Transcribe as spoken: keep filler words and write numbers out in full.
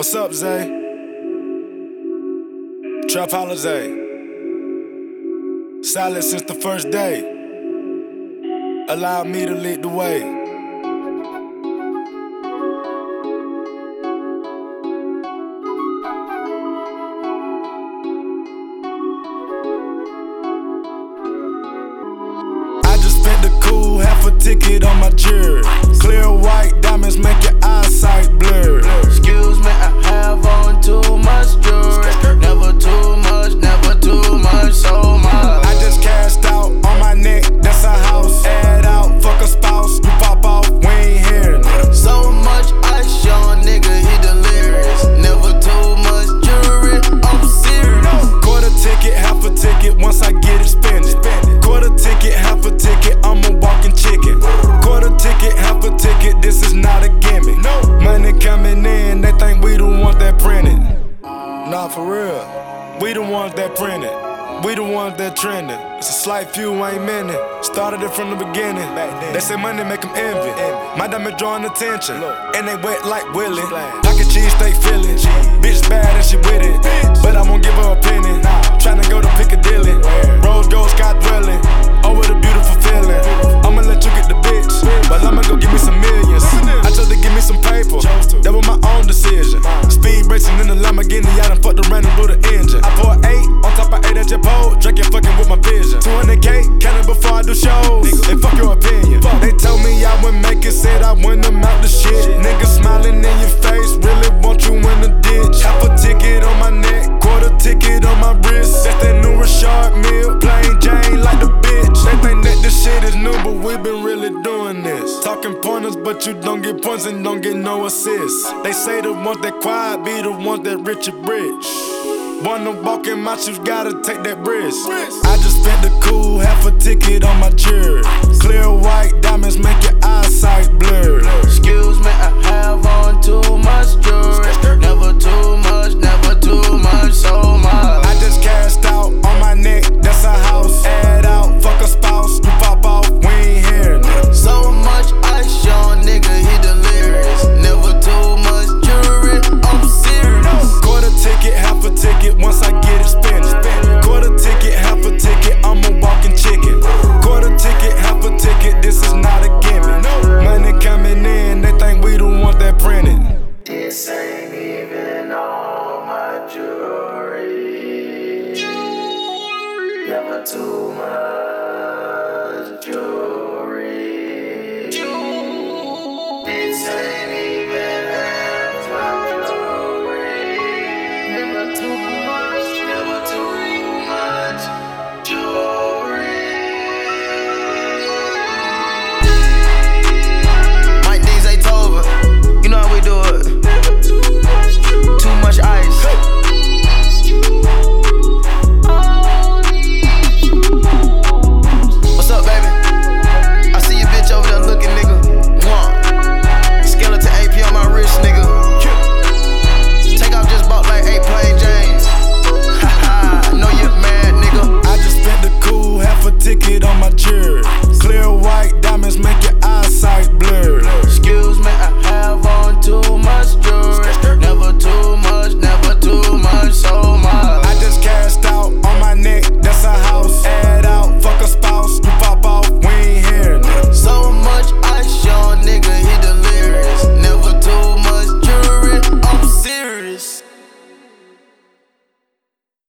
What's up, Zay? Trap holiday. Silent since the first day. Allow me to lead the way. I just spent the cool half a ticket on my jewelry. Clear white diamonds make your eyesight blur. Excuse me, I have on too much jewelry. Never too much, never too much, so much. I just cashed out on my neck, that's a house. Add out, fuck a spouse, you pop off, we ain't here. So much ice on nigga, he delirious. Never too much jewelry, I'm serious. Quarter ticket, half a ticket, once I get it, spend it. Quarter ticket, half a ticket, I'm a walking chicken. Quarter ticket, half a ticket, this is not a gimmick. Money coming in, they think we the ones that printed. Nah, for real, we the ones that printed. We the ones that trending. It's a slight few, ain't many. Started it from the beginning. They say money make them envy. My diamond drawing attention, and they wet like Willie. Pocket cheese, stay feeling. Bitch bad and she with it, but I won't give her a penny. Tryna go to Piccadilly, rose gold sky dwelling. Oh, what a beautiful feeling. I'ma let you get the bitch, but I'ma go give me some millions. I chose to give me some paper, that was my own decision. Speed racing in the Lamborghini, I done fucked around and blew the engine. I pour eight on top of eight at your pole, drinking fucking with my vision. two hundred K, counting before I do shows, and fuck your opinion. They told me I wouldn't make it, said I wouldn't amount to shit. Niggas smiling in your face, really want you in the ditch. Half a ticket on my neck, quarter ticket on my wrist. That's that new Rashard Mill, plain Jane like the bitch. They think that this shit is new, but we been really doing this. Talking pointers, but you don't get points and don't get no assists. They say the ones that quiet be the ones that rich and rich. Wanna walk in my shoes, gotta take that risk. I just spent the cool half a ticket on my jewelry. Clear white diamonds make your eyesight blur.